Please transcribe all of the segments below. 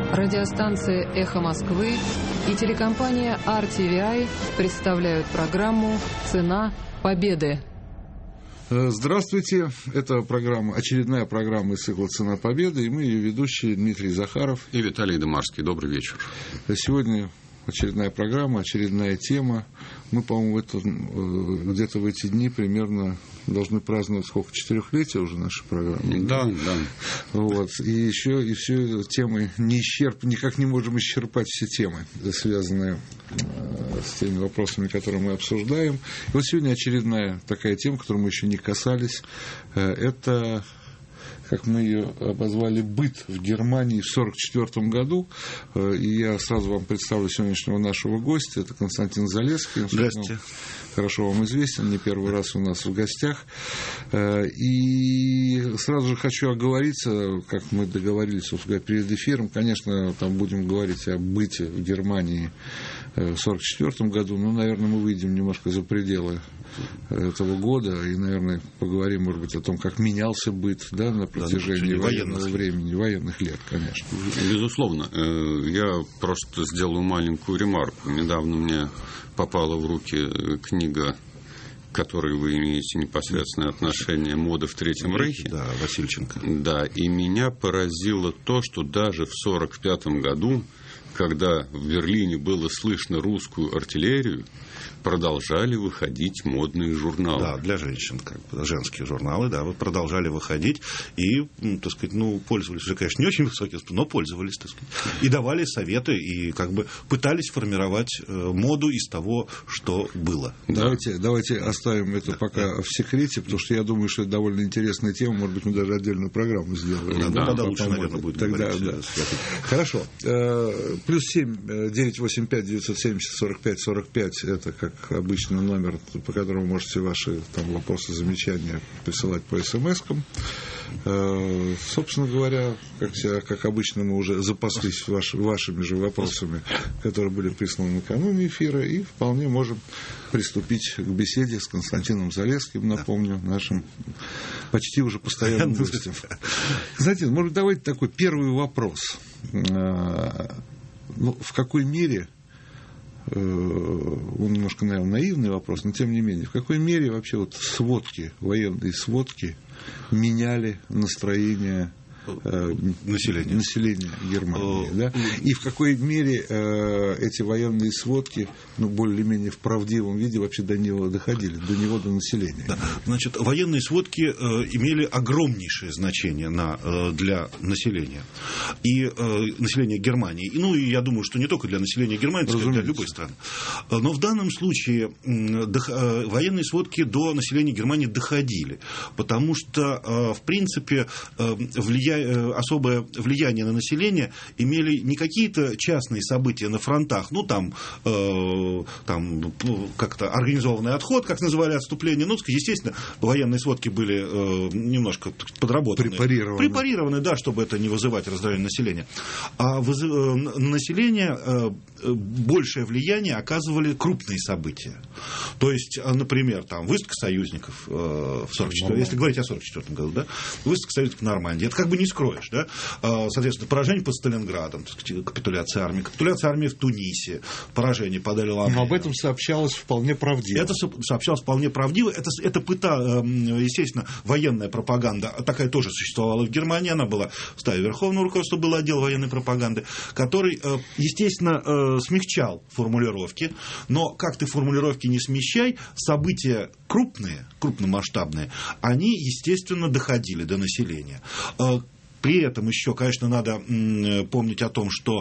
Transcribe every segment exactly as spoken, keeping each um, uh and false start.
Радиостанция «Эхо Москвы» и телекомпания ар ти ви ай представляют программу «Цена победы». Здравствуйте. Это программа, очередная программа из цикла «Цена победы», и мы ее ведущие Дмитрий Захаров и Виталий Домарский. Добрый вечер. Сегодня очередная программа, очередная тема. Мы, по-моему, это, где-то в эти дни примерно должны праздновать сколько? Четырехлетие уже нашей программы? Да, да. Вот. И еще и все темы не исчерп... никак не можем исчерпать все темы, связанные с теми вопросами, которые мы обсуждаем. И вот сегодня очередная такая тема, которую мы еще не касались. Это, как мы ее обозвали, быт в Германии в сорок четвёртом году. И я сразу вам представлю сегодняшнего нашего гостя. Это Константин Залесский. Здравствуйте. Хорошо вам известен, не первый раз у нас в гостях. И сразу же хочу оговориться, как мы договорились перед эфиром. Конечно, там будем говорить о быте в Германии в сорок четвёртом году. Но, наверное, мы выйдем немножко за пределы этого года и, наверное, поговорим, может быть, о том, как менялся быт, да, на протяжении да, военного военных. времени, военных лет, конечно. Безусловно. Я просто сделаю маленькую ремарку. Недавно мне попала в руки книга, к которой вы имеете непосредственное отношение, «Мода в Третьем Рейхе». Да, Васильченко. Да, и меня поразило то, что даже в сорок пятом году, когда в Берлине было слышно русскую артиллерию, продолжали выходить модные журналы. Да, для женщин, как бы, женские журналы, да, вот продолжали выходить и, так сказать, ну, пользовались, уже, конечно, не очень высокие, но пользовались, так сказать, и давали советы, и как бы пытались формировать моду из того, что было. Давайте, да. давайте оставим это да, пока да. в секрете, потому что я думаю, что это довольно интересная тема, может быть, мы даже отдельную программу сделаем. Да, да, тогда лучше, наверное, будет тогда, да. Хорошо. Плюс семь девятьсот восемьдесят пять девятьсот семьдесят сорок пять сорок пять, это как обычный номер, по которому можете ваши там вопросы, замечания присылать по смс-кам. Э, собственно говоря, как, вся, как обычно, мы уже запаслись ваш, вашими же вопросами, которые были присланы накануне эфира, и вполне можем приступить к беседе с Константином Залесским, напомню, нашим почти уже постоянным гостем. Константин, может, давайте такой первый вопрос. Э, ну, в какой мере, он немножко, наверное, наивный вопрос, но тем не менее, в какой мере вообще вот сводки, военные сводки меняли настроение населения, населения Германии, да? И в какой мере э, эти военные сводки, ну, более-менее в правдивом виде вообще до него доходили, до него, до населения. Да. Значит, военные сводки э, имели огромнейшее значение на, э, для населения. И э, населения Германии. И, ну, и я думаю, что не только для населения Германии, но для любой страны. Но в данном случае э, дох, э, военные сводки до населения Германии доходили. Потому что, э, в принципе, э, влияние особое влияние на население имели не какие-то частные события на фронтах, ну, там, э, там как-то организованный отход, как называли отступление, ну, естественно, военные сводки были э, немножко подработаны. Препарированы. Препарированы, да, чтобы это не вызывать раздражение населения. А выз... на население э, большее влияние оказывали крупные события. То есть, например, там, выставка союзников э, в сорок четвёртом, если говорить о сорок четвёртом году, да, выставка союзников в Нормандии, это как бы не скроешь, да? Соответственно, поражение под Сталинградом, капитуляция армии, капитуляция армии в Тунисе, поражение под Эль-Аламейн. Но об этом сообщалось вполне правдиво. Это сообщалось вполне правдиво. Это, это пыта, естественно, военная пропаганда, такая тоже существовала в Германии, она была в ставе Верховного руководства, был отдел военной пропаганды, который, естественно, смягчал формулировки, но как ты формулировки не смещай, события крупные, крупномасштабные, они, естественно, доходили до населения. При этом еще, конечно, надо помнить о том, что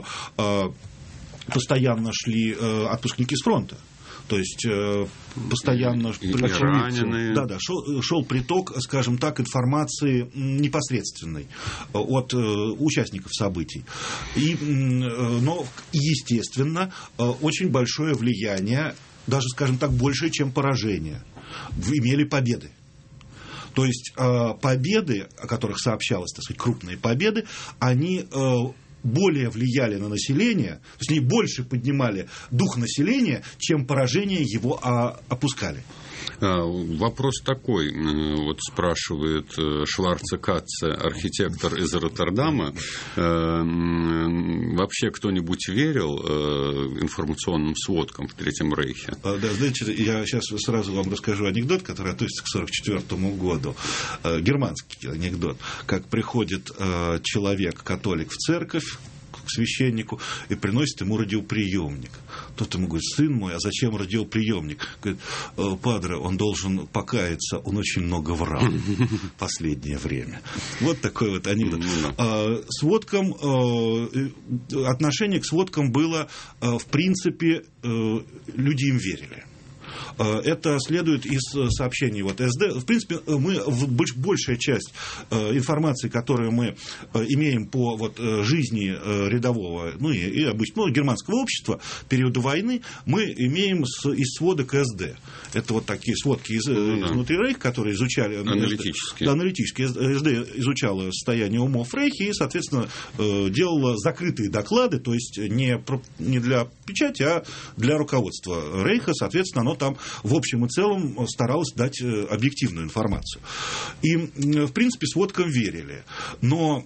постоянно шли отпускники с фронта. То есть постоянно и, и раненые. Да, да, шел, шел приток, скажем так, информации непосредственной от участников событий. И, но, естественно, очень большое влияние, даже, скажем так, большее, чем поражение, имели победы. То есть победы, о которых сообщалось, так сказать, крупные победы, они более влияли на население, то есть они больше поднимали дух населения, чем поражения его опускали. Вопрос такой, вот спрашивает Шварце Катце, архитектор из Роттердама. вообще кто-нибудь верил э, информационным сводкам в Третьем Рейхе? Да, знаете, я сейчас сразу вам расскажу анекдот, который относится к сорок четвёртому году. Э, германский анекдот. Как приходит э, человек, католик, в церковь, к священнику, и приносит ему радиоприемник. Тот ему говорит: сын мой, а зачем радиоприемник? Говорит: падре, он должен покаяться, он очень много врал в последнее время. Вот такой вот анекдот. Сводкам, отношение к сводкам было, в принципе, люди им верили. Это следует из сообщений вот эс дэ. В принципе, мы, большая часть информации, которую мы имеем по вот, жизни рядового, ну и, и обычного германского общества периода войны, мы имеем с, из сводок эс дэ. Это вот такие сводки из, ну, да. изнутри Рейха, которые изучали... Аналитические. Да, аналитические. эс дэ изучала состояние умов в Рейхе и, соответственно, делала закрытые доклады, то есть не, не для печати, а для руководства Рейха. Соответственно, оно там в общем и целом старалась дать объективную информацию. И, в принципе, сводкам верили. Но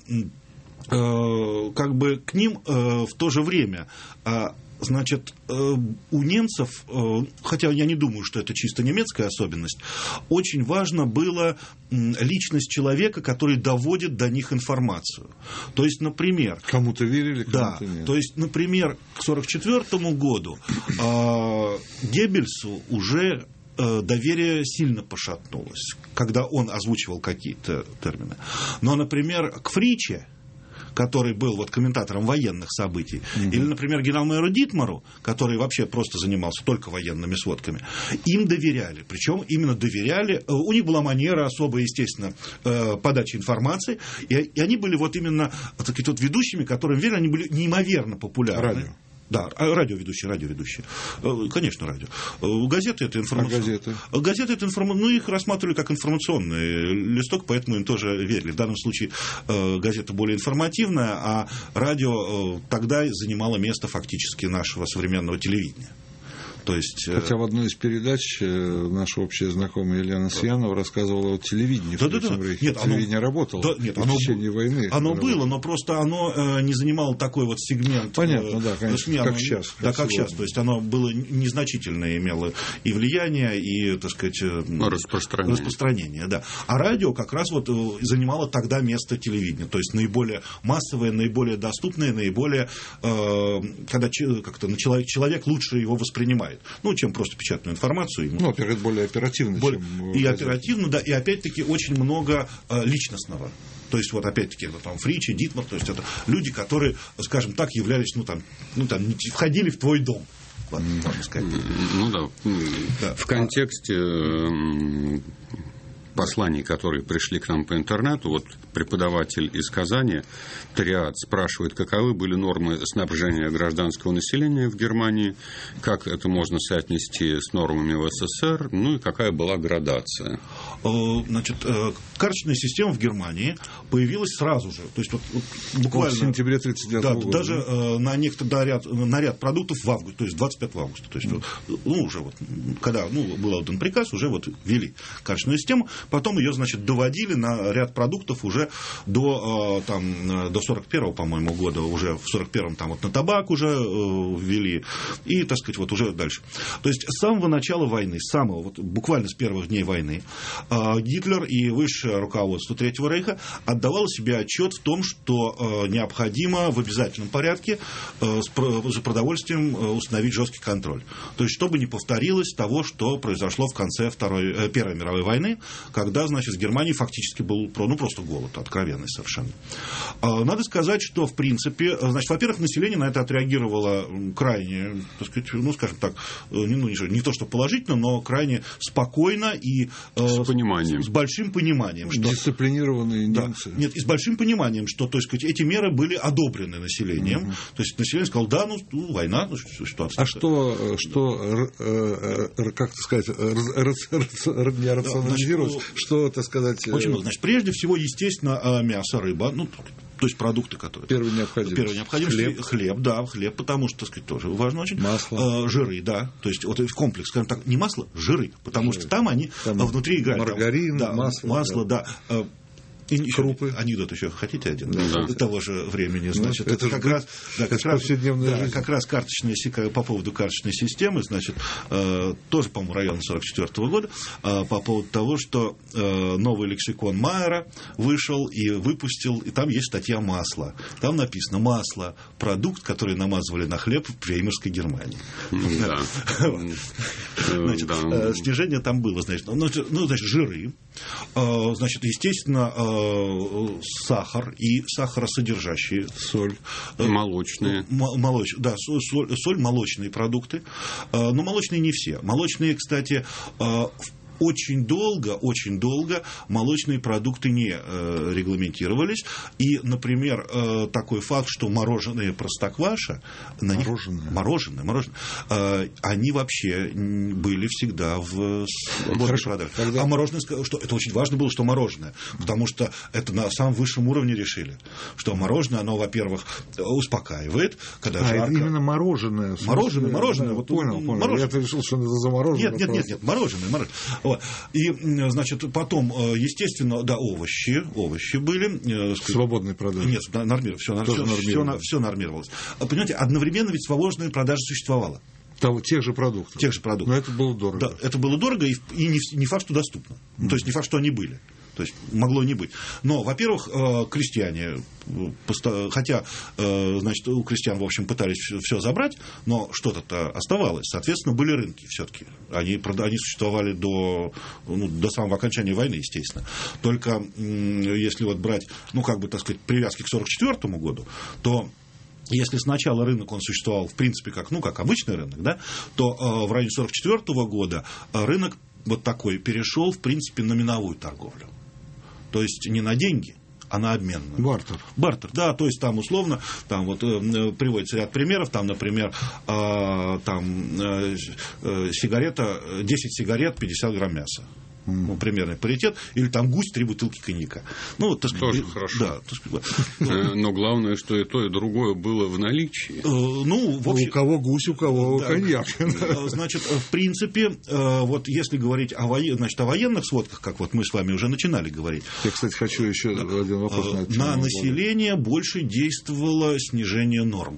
э, как бы к ним э, в то же время... Э, Значит, у немцев, хотя я не думаю, что это чисто немецкая особенность, очень важно было личность человека, который доводит до них информацию. То есть, например... Кому-то верили, кому-то да, нет. То есть, например, к сорок четвёртому году Геббельсу уже доверие сильно пошатнулось, когда он озвучивал какие-то термины. Но, например, к Фриче, который был вот комментатором военных событий, mm-hmm. или, например, генерал-майору Дитмару, который вообще просто занимался только военными сводками, им доверяли. Причем именно доверяли. У них была манера особая, естественно, подачи информации, и они были вот именно так сказать, вот ведущими, которым верили, они были неимоверно популярны. Радио. Да, радиоведущие, радиоведущие. Конечно, радио. Газеты это информационные. А газеты? Газеты это информационные. Ну, их рассматривали как информационный листок, поэтому им тоже верили. В данном случае газета более информативная, а радио тогда занимало место фактически нашего современного телевидения. То есть, хотя в одной из передач наша общая знакомая Елена Сиянова рассказывала о телевидении да, в Третьем да, да. Рейхе. Нет, телевидение оно, работало да, нет, в оно, течение войны. Оно было, но просто оно э, не занимало такой вот сегмент. Понятно, э, да, конечно, СМИ, как оно, сейчас. Да, как сегодня. сейчас. То есть оно было незначительное, имело и влияние, и, так сказать, распространение. распространение да. А радио как раз вот занимало тогда место телевидения. То есть наиболее массовое, наиболее доступное, наиболее, э, когда как-то человек, человек лучше его воспринимает. Ну, чем просто печатную информацию. Ну, во-первых, это более оперативно, более... чем... И оперативно, да, и опять-таки очень много э, личностного. То есть, вот опять-таки, вот, там, Фричи, Дитмар, то есть, это люди, которые, скажем так, являлись, ну, там, ну, там входили в твой дом. Ладно, можно сказать. Ну, да. да. В контексте посланий, которые пришли к нам по интернету, вот преподаватель из Казани, Триад, спрашивает, каковы были нормы снабжения гражданского населения в Германии, как это можно соотнести с нормами в эс эс эс эр, ну и какая была градация. Значит, карточная система в Германии появилась сразу же. То есть, вот, вот, буквально... В сентябре тридцать девятого да, года. Даже э, на некоторый ряд, на ряд продуктов в августе, то есть двадцать пятого августа. То есть, mm. ну, уже вот, когда ну, был отдан приказ, уже вот ввели карточную систему. Потом ее, значит, доводили на ряд продуктов уже до, э, там, до сорок первого, по-моему, года. Уже в сорок первом там вот на табак уже э, ввели. И, так сказать, вот уже дальше. То есть, с самого начала войны, с самого, вот, буквально с первых дней войны, э, Гитлер и высшее руководство Третьего Рейха отдавало себе отчет в том, что э, необходимо в обязательном порядке э, за продовольствием э, установить жесткий контроль. То есть, чтобы не повторилось того, что произошло в конце Второй, э, Первой мировой войны, когда, значит, в Германии фактически был ну, просто голод, откровенный совершенно. Э, надо сказать, что, в принципе, значит, во-первых, население на это отреагировало крайне, так сказать, ну, скажем так, не, ну, не, не то, что положительно, но крайне спокойно и э, с пониманием. С большим пониманием. Что, дисциплинированные немцы. Да, нет, и с большим пониманием, что, то есть, эти меры были одобрены населением. Угу. То есть, население сказало, да, ну, ну война, ну, ситуация. А что, что как сказать, не рационализировать, значит, что, так сказать... Очень много. Значит, прежде всего, естественно, мясо, рыба, ну, то есть продукты, которые... Первая необходимость. Первая необходимость. Хлеб. Хлеб, да, хлеб, потому что, так сказать, тоже важно очень. Масло. Жиры, да. То есть, вот комплекс, скажем так, не масло, жиры. Потому жиры. Что там они там внутри играют. Маргарин, там, да, масло. Масло, да. да. И крупы. Анекдот еще хотите один? Да. До того же времени. Значит, ну, это, это как, же, раз, да, как, раз, да, как раз карточная, по поводу карточной системы, значит, э, тоже, по-моему, района сорок четвёртого года, э, по поводу того, что э, новый лексикон Майера вышел и выпустил, и там есть статья «Масло». Там написано «Масло – продукт, который намазывали на хлеб в Веймарской Германии». Снижение там было, значит, ну, значит, жиры, значит, естественно, сахар и сахаросодержащие, соль, молочные, молоч, да, соль, соль, молочные продукты, но молочные не все. Молочные, кстати, в Очень долго, очень долго молочные продукты не э, регламентировались. И, например, э, такой факт, что мороженое Простокваша, на мороженое, них, мороженое, мороженое э, они вообще были всегда в свободных продажах. Тогда... А мороженое, что это очень важно было, что мороженое, потому что это на самом высшем уровне решили, что мороженое, оно, во-первых, успокаивает, когда а, жарко. Именно мороженое. Мороженое, мороженое. Да, вот, понял, понял. Мороженое. Я решил, что это за мороженое. Нет, нет, нет, нет, мороженое, мороженое. И, значит, потом, естественно, да, овощи, овощи были. Свободные продажи. Нет, нормировалось, все, все, все, все нормировалось. Понимаете, одновременно ведь свободная продажа существовала. Того, тех же продуктов. Тех же продуктов. Но это было дорого. Да, это было дорого, и, и не, не факт, что доступно. Mm. То есть, не факт, что они были. То есть, могло не быть. Но, во-первых, крестьяне, хотя, значит, у крестьян, в общем, пытались все забрать, но что-то-то оставалось. Соответственно, были рынки все-таки. Они, они существовали до, ну, до самого окончания войны, естественно. Только если вот брать, ну, как бы, так сказать, привязки к сорок четвёртому году, то если сначала рынок, он существовал, в принципе, как, ну, как обычный рынок, да, то э, в районе сорок четвёртого года рынок вот такой перешел, в принципе, на миновую торговлю. То есть не на деньги, а на обменную. Бартер. Бартер, да, то есть там условно, там вот э, приводится ряд примеров, там, например, э, там э, э, сигарета, десять сигарет, пятьдесят грамм мяса. Ну, примерный паритет, или там гусь, три бутылки коньяка. Ну, вот, так сказать, тоже хорошо. Да, так сказать, но главное, что и то, и другое было в наличии. Ну, в общем, у кого гусь, у кого да, коньяк. Значит, в принципе, вот если говорить о, воен... значит, о военных сводках, как вот мы с вами уже начинали говорить. Я, кстати, хочу еще да. один вопрос на это. На население больше действовало снижение норм.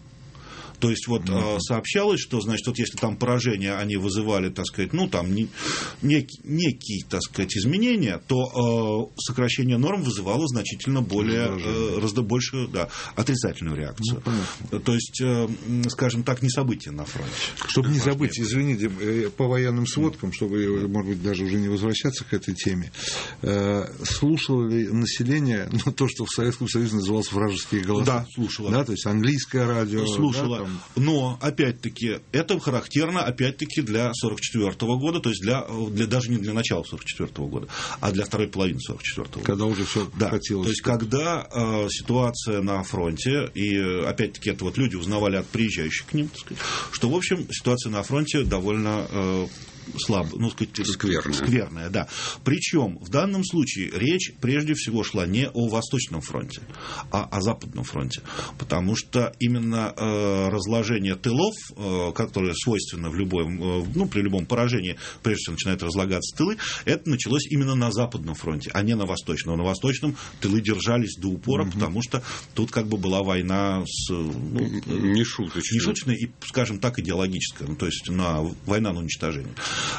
То есть, вот mm-hmm. сообщалось, что, значит, вот если там поражения, они вызывали, так сказать, ну, там, не, некие, некие, так сказать, изменения, то э, сокращение норм вызывало значительно более, э, разда, больше, да, отрицательную реакцию. Mm-hmm. То есть, э, скажем так, не события на фронте. Чтобы не забыть, извините, по военным сводкам, чтобы, может быть, даже уже не возвращаться к этой теме, э, слушало ли население, ну, то, что в Советском Союзе называлось вражеские голоса? Да, слушало. Да, то есть английское радио. Слушало. Да, но, опять-таки, это характерно, опять-таки, для сорок четвёртого года, то есть для, для, даже не для начала сорок четвёртого года, а для второй половины сорок четвёртого года. Когда уже все да. хотелось. То есть, когда э, ситуация на фронте, и, опять-таки, это вот люди узнавали от приезжающих к ним, так сказать, что, в общем, ситуация на фронте довольно... Э, слабо, ну, сказать, скверная. скверная, да. Причем в данном случае речь прежде всего шла не о Восточном фронте, а о Западном фронте, потому что именно э, разложение тылов, э, которое свойственно в любом, э, ну, при любом поражении, прежде всего начинают разлагаться тылы, это началось именно на Западном фронте, а не на Восточном. На Восточном тылы держались до упора, угу. потому что тут как бы была война с, ну, нешуточная. нешуточная и, скажем так, идеологическая, ну, то есть на, война на уничтожение.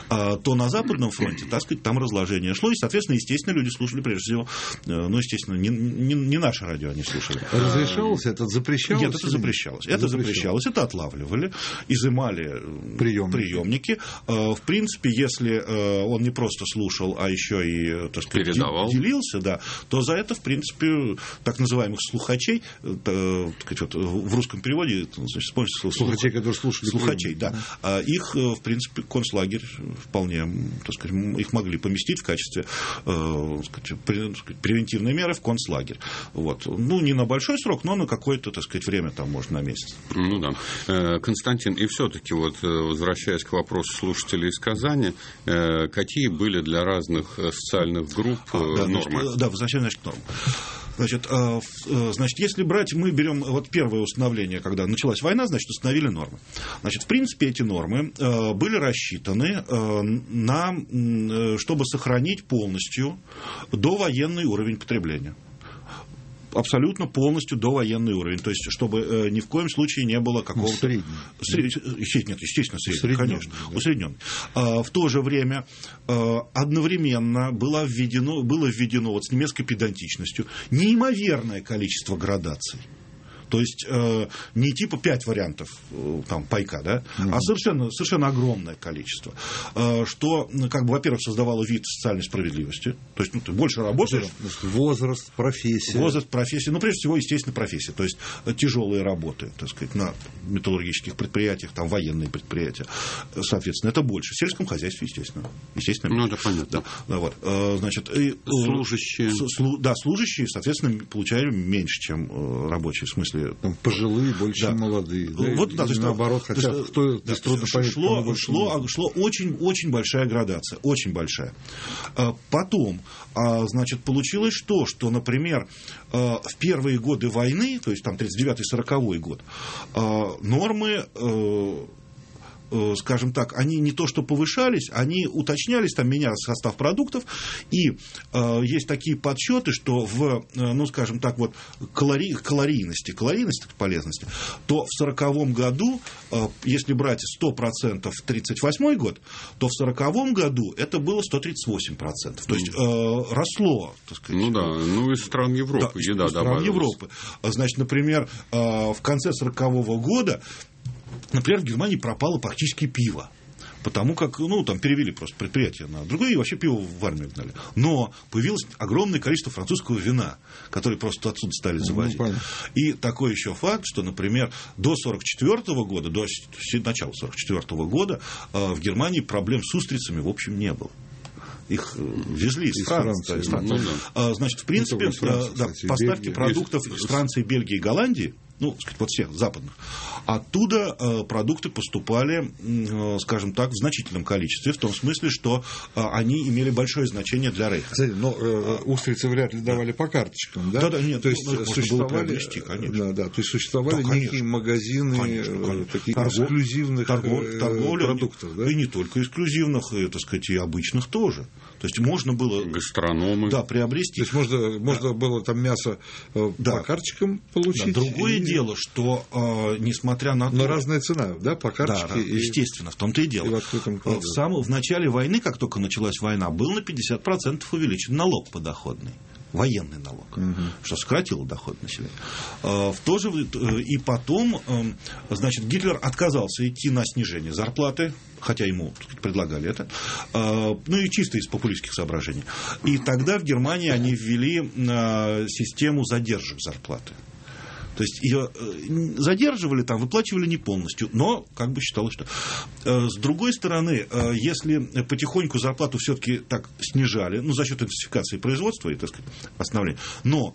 То на Западном фронте, так сказать, там разложение шло, и, соответственно, естественно, люди слушали, прежде всего, ну, естественно, не, не, не наше радио они слушали. Разрешалось это? Запрещалось? Нет, это запрещалось. Это запрещалось, это отлавливали, изымали приемники. приемники. В принципе, если он не просто слушал, а еще и, так сказать, передавал. делился, да, то за это, в принципе, так называемых слухачей, так сказать, в русском переводе, значит, используется слово слухачей, которые слушали. Слухачей, да. Их, в принципе, концлагерь вполне, так сказать, их могли поместить в качестве, э, сказать, превентивной меры в концлагерь. Вот. Ну, не на большой срок, но на какое-то, так сказать, время, там, может, на месяц. Ну да. Константин, и все-таки, вот, возвращаясь к вопросу слушателей из Казани, какие были для разных социальных групп а, да, нормы? Значит, да, возвращаясь, значит, к нормам. Значит, значит, если брать, мы берем вот первое установление, когда началась война, значит, установили нормы. Значит, в принципе, эти нормы были рассчитаны Германии, на, чтобы сохранить полностью довоенный уровень потребления. Абсолютно полностью довоенный уровень. То есть, чтобы э, ни в коем случае не было какого-то... Средний. Сред... Нет, естественно, средний, Усреднённый, конечно. Да. Усредненный. А, в то же время а, одновременно было введено, было введено вот с немецкой педантичностью неимоверное количество градаций. То есть э, не типа пять вариантов э, там, пайка, да, mm-hmm. а совершенно, совершенно огромное количество. Э, что, как бы, во-первых, создавало вид социальной справедливости. То есть ну, ты больше работаешь. Возраст, профессия. Возраст, профессия. Ну, прежде всего, естественно, профессия. То есть тяжелые работы, так сказать, на металлургических предприятиях, там военные предприятия. Соответственно, это больше. В сельском хозяйстве, естественно. естественно ну, это понятно. Да, да, вот. э, значит, и, служащие. Слу, да, служащие, соответственно, получали меньше, чем э, рабочие. В смысле, там пожилые, больше, да. чем молодые. Да? Вот, да, то есть, наоборот, то хотя есть, кто, да, трудно понять, шло, шло, шло очень, очень большая градация, очень большая. Потом, значит, получилось что, что, например, в первые годы войны, то есть там тридцать девятый сороковой год, нормы, скажем так, они не то что повышались, они уточнялись, там менялся состав продуктов, и э, есть такие подсчеты, что в, э, ну, скажем так, вот, калори, калорийности, калорийности, полезности, то в сороковом году, э, если брать сто процентов тридцать восьмой год, то в сороковом году это было сто тридцать восемь процентов. То есть, э, росло, так сказать. Ну да, ну из стран Европы да, еда из стран добавилась. Европы. Значит, например, э, в конце сорокового года, например, в Германии пропало практически пиво. Потому как, ну, там перевели просто предприятие на другое, и вообще пиво в армию гнали. Но появилось огромное количество французского вина, которое просто отсюда стали завозить. Ну, и такой еще факт, что, например, до сорок четвёртого года, до начала сорок четвёртого года в Германии проблем с устрицами, в общем, не было. Их везли из, из Франции. Франции. Ну, да. Значит, в принципе, Франции, да, кстати, поставки Бельгия, продуктов из Франции, Бельгии и Голландии, ну, сказать, вот всех западных, оттуда э, продукты поступали, э, скажем так, в значительном количестве, в том смысле, что э, они имели большое значение для Рейха. Кстати, но э, устрицы вряд ли давали да. по карточкам, да? Да, да, нет, то есть ну, существовали, было приобрести, конечно. Да, да, то есть существовали да, некие магазины конечно, конечно. таких Торгов, эксклюзивных торгов, торговля, продуктов, да? И не только эксклюзивных, и, так сказать, и обычных тоже. То есть можно было гастрономы. Да, приобрести. То есть можно, да. можно было там мясо да. по карточкам получить. Да. Другое и... дело, что э, несмотря на то... Но разная цена, да, по карточке. Да, и... естественно, в том-то и дело. И в, в, самом, в начале войны, как только началась война, был на пятьдесят процентов увеличен налог подоходный. Военный налог, угу. что сократило доход населения. В то же, и потом, значит, Гитлер отказался идти на снижение зарплаты, хотя ему, так сказать, предлагали это, ну и чисто из популистских соображений. И тогда в Германии они ввели систему задержек зарплаты. То есть ее задерживали, там, выплачивали не полностью, но как бы считалось, что... С другой стороны, если потихоньку зарплату все-таки так снижали, ну, за счет интенсификации производства и, так сказать, остановления, но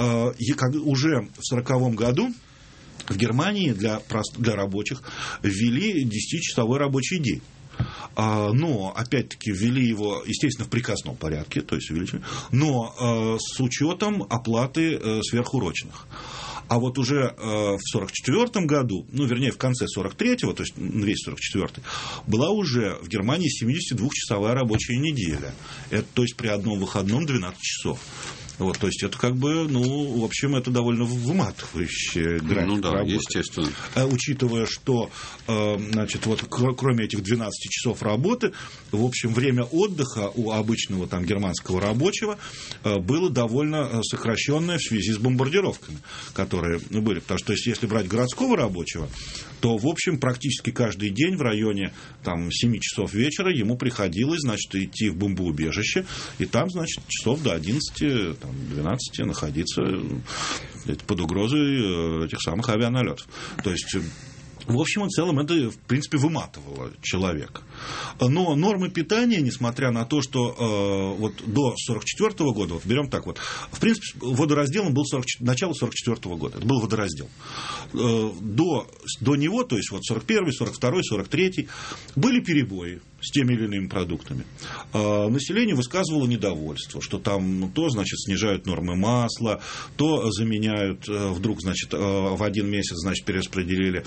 уже в сороковом году в Германии для, для рабочих ввели десятичасовой рабочий день. Но, опять-таки, ввели его, естественно, в приказном порядке, то есть увеличили, но с учетом оплаты сверхурочных. А вот уже в сорок четвёртом году, ну, вернее, в конце сорок третьего, то есть весь сорок четвёртый, была уже в Германии семидесятидвухчасовая рабочая неделя. Это, то есть при одном выходном двенадцать часов. Вот, то есть это как бы, ну, в общем, это довольно выматывающий график ну, да, работы. Естественно. Учитывая, что, значит, вот, кроме этих двенадцати часов работы, в общем, время отдыха у обычного там германского рабочего было довольно сокращенное в связи с бомбардировками, которые были. Потому что если брать городского рабочего, то, в общем, практически каждый день в районе там, семи часов вечера ему приходилось, значит, идти в бомбоубежище, и там, значит, часов до одиннадцати, там, двенадцати находиться под угрозой этих самых авианалетов. То есть, в общем и целом, это, в принципе, выматывало человека. Но нормы питания, несмотря на то, что э, вот до сорок четвёртого года, вот берем так вот, в принципе, водоразделом был сорок, начало сорок четвёртого года, это был водораздел. Э, до, до него, то есть вот сорок первый, сорок второй, сорок третий, были перебои с теми или иными продуктами. Э, население высказывало недовольство, что там ну, то, значит, снижают нормы масла, то заменяют, э, вдруг, значит, э, в один месяц, значит, перераспределили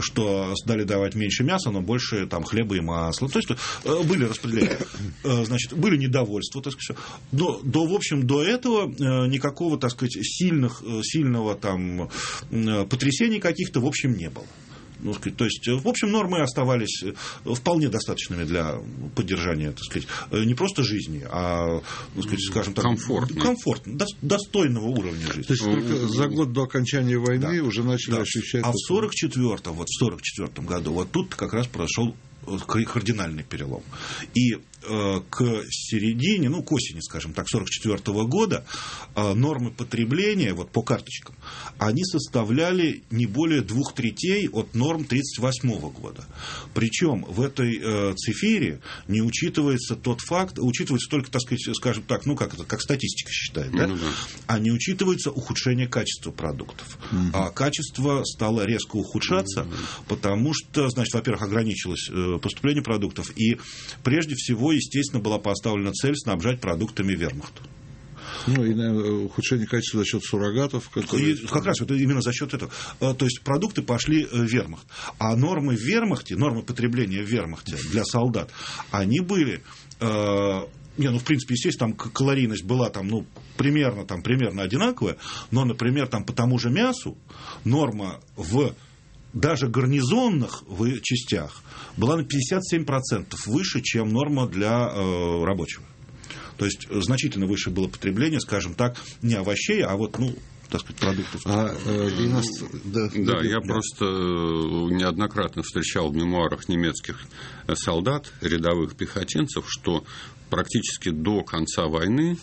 что стали давать меньше мяса, но больше там хлеба и масла. То есть были распределения. Значит, были недовольства, так сказать. Но, до, в общем, до этого никакого, так сказать, сильных, сильного там потрясений каких-то, в общем, не было. Ну, сказать, то есть, в общем, нормы оставались вполне достаточными для поддержания, так сказать, не просто жизни, а, ну, сказать, скажем так, комфортно, комфортно, достойного уровня жизни. То есть только за год до окончания войны да. уже начали да. ощущать. А в сорок четвёртом, вот в сорок четвёртом году, вот тут как раз произошел кардинальный перелом. И э, к середине, ну, к осени, скажем так, сорок четвёртого года э, нормы потребления вот, по карточкам, они составляли не более двух третей от норм тридцать восьмого года. Причем в этой э, цифре не учитывается тот факт, учитывается только, так сказать, скажем так, ну, как это, как статистика считает, да? Mm-hmm. А не учитывается ухудшение качества продуктов. Mm-hmm. А качество стало резко ухудшаться, mm-hmm. потому что, значит, во-первых, ограничилось э, поступление продуктов. И прежде всего, естественно, была поставлена цель снабжать продуктами вермахт. Ну, и наверное, ухудшение качества за счет суррогатов. Которые... И как раз это именно за счет этого. То есть продукты пошли в вермахт. А нормы в вермахте, нормы потребления в вермахте для солдат, они были... Э, не, ну, в принципе, естественно, там калорийность была там, ну, примерно, там, примерно одинаковая, но, например, там, по тому же мясу норма в даже гарнизонных частях была на пятьдесят семь процентов выше, чем норма для э, рабочего. То есть значительно выше было потребление, скажем так, не овощей, а вот, ну, так сказать, продуктов. А, э, и нас... да, да, да, я да. просто неоднократно встречал в мемуарах немецких солдат, рядовых пехотинцев, что практически до конца войны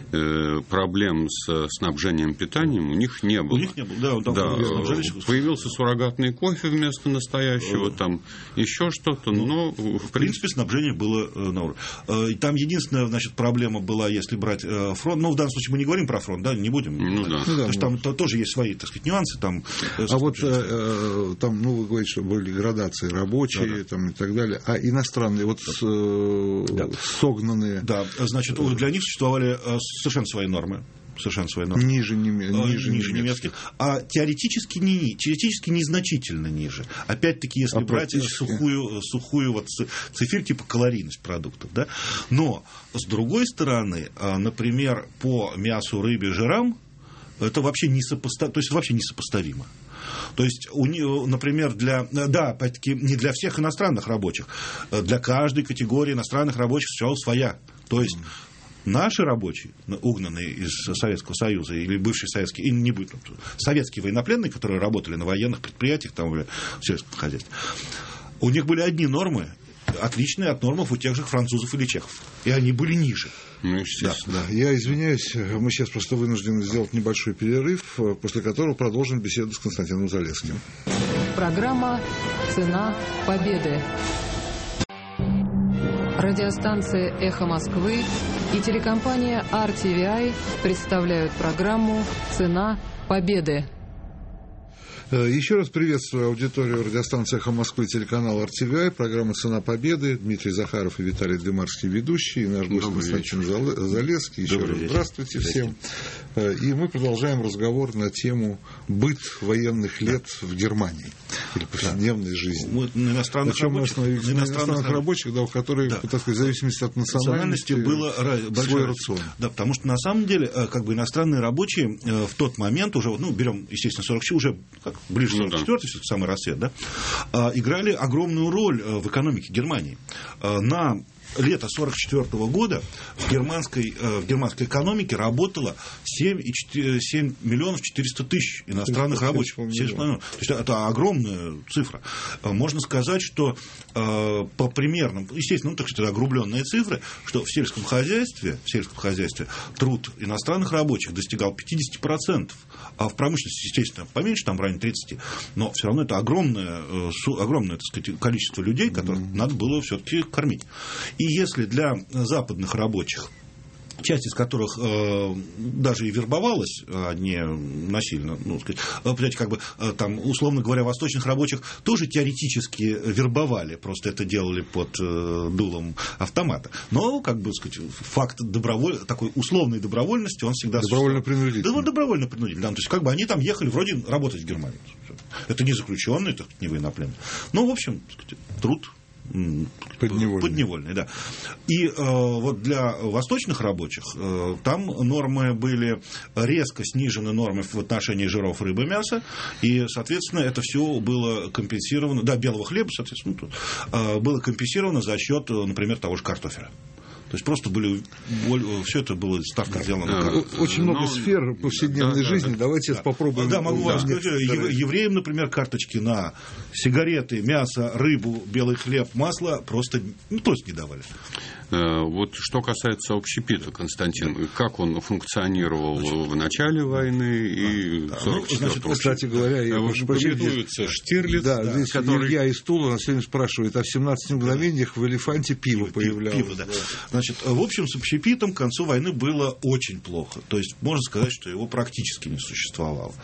э, проблем с снабжением питанием у них не было. У них не было, да. Он там да снабжались... Появился суррогатный кофе вместо настоящего, э... там еще что-то, ну, но... В принципе, в принципе, снабжение было э, на уровне. Э, там единственная, значит, проблема была, если брать э, фронт, ну, в данном случае мы не говорим про фронт, да, не будем. Ну, да. Потому ну, что там то, тоже есть свои, так сказать, нюансы. Там, э, а вот э, там, ну, вы говорите, что были градации рабочие, да, да. Там, и так далее, а иностранные, вот э, да. согнанные. Да, значит, для них существовали совершенно свои нормы. Совершенно свои нормы. Ниже, неме... ниже, ниже немецких. А теоретически, не, теоретически незначительно ниже. Опять-таки, если а брать сухую, сухую вот цифр типа калорийность продуктов. Да? Но, с другой стороны, например, по мясу, рыбе, жирам, это вообще несопоставимо. То есть, вообще несопоставимо. То есть, у них, например, для, да, опять-таки, не для всех иностранных рабочих, для каждой категории иностранных рабочих существовала своя. То есть, наши рабочие, угнанные из Советского Союза, или бывшие советские, и не будет, советские военнопленные, которые работали на военных предприятиях, там, в сельском хозяйстве, у них были одни нормы, отличные от нормов у тех же французов или чехов. И они были ниже. Ну, естественно. Да, да. Я извиняюсь, мы сейчас просто вынуждены сделать небольшой перерыв, после которого продолжим беседу с Константином Залесским. Программа «Цена победы». Радиостанция «Эхо Москвы» и телекомпания ар ти ви ай представляют программу «Цена победы». Еще раз приветствую аудиторию радиостанции «Эхо Москвы», телеканал ар ти ви ай, программа «Цена победы». Дмитрий Захаров и Виталий Дымарский ведущие, и наш гость Константин Залесский. Еще раз здравствуйте всем. И мы продолжаем разговор на тему «Быт военных лет в Германии» или повседневной жизни. Мы на иностранных рабочих, на иностранных, на иностранных рабочих, да, у которых, да, так сказать, в зависимости от национальности, было свой рацион. Да, потому что на самом деле, как бы, иностранные рабочие в тот момент уже, ну, берем, естественно, сорок четыре, уже как, ближе к сорок четвёртому, ну, да, самый рассвет, да, играли огромную роль в экономике Германии. На лето сорок четвёртого года в германской, в германской экономике работало семь миллионов четыреста тысяч иностранных рабочих. семь с половиной. То есть это огромная цифра. Можно сказать, что по примерным, естественно, ну, так сказать, огрубленные цифры, что в сельском хозяйстве, в сельском хозяйстве труд иностранных рабочих достигал пятьдесят процентов, а в промышленности, естественно, поменьше, там в районе тридцать процентов, но все равно это огромное, огромное, так сказать, количество людей, которых mm-hmm. надо было все-таки кормить. И если для западных рабочих, часть из которых э, даже и вербовалась, а не насильно, ну, сказать, понимаете, как бы, там, условно говоря, восточных рабочих тоже теоретически вербовали, просто это делали под э, дулом автомата. Но, как бы, сказать, факт доброволь... такой условной добровольности, он всегда... Добровольно-принудительно. Да, добровольно-принудительно. Да, то есть, как бы, они там ехали вроде работать в Германию. Это не заключенные, так не военнопленные. Ну, в общем, так сказать, труд подневольный. подневольный, да. И э, вот для восточных рабочих э, там нормы были резко снижены, нормы в отношении жиров, рыбы, мяса, и, соответственно, это все было компенсировано, да, белого хлеба, соответственно, тут, э, было компенсировано за счет, например, того же картофеля. То есть просто были, все это было ставка сделана на карту. Очень много Но, сфер повседневной да, жизни. Да, Давайте да. попробуем. Да, могу да. вам сказать, евреям, например, карточки на сигареты, мясо, рыбу, белый хлеб, масло просто, ну, просто не давали. Вот что касается общепита, Константин, как он функционировал значит, в начале войны и да, в сорок четвёртом году? Кстати говоря, я прошу прощения, Штирлиц, да, да, здесь который... Илья из Тула нас сегодня спрашивает, а в семнадцати мгновениях в «Элефанте» пиво, пиво появлялось. Пиво, да. Да. Значит, в общем, с общепитом к концу войны было очень плохо. То есть, можно сказать, что его практически не существовало.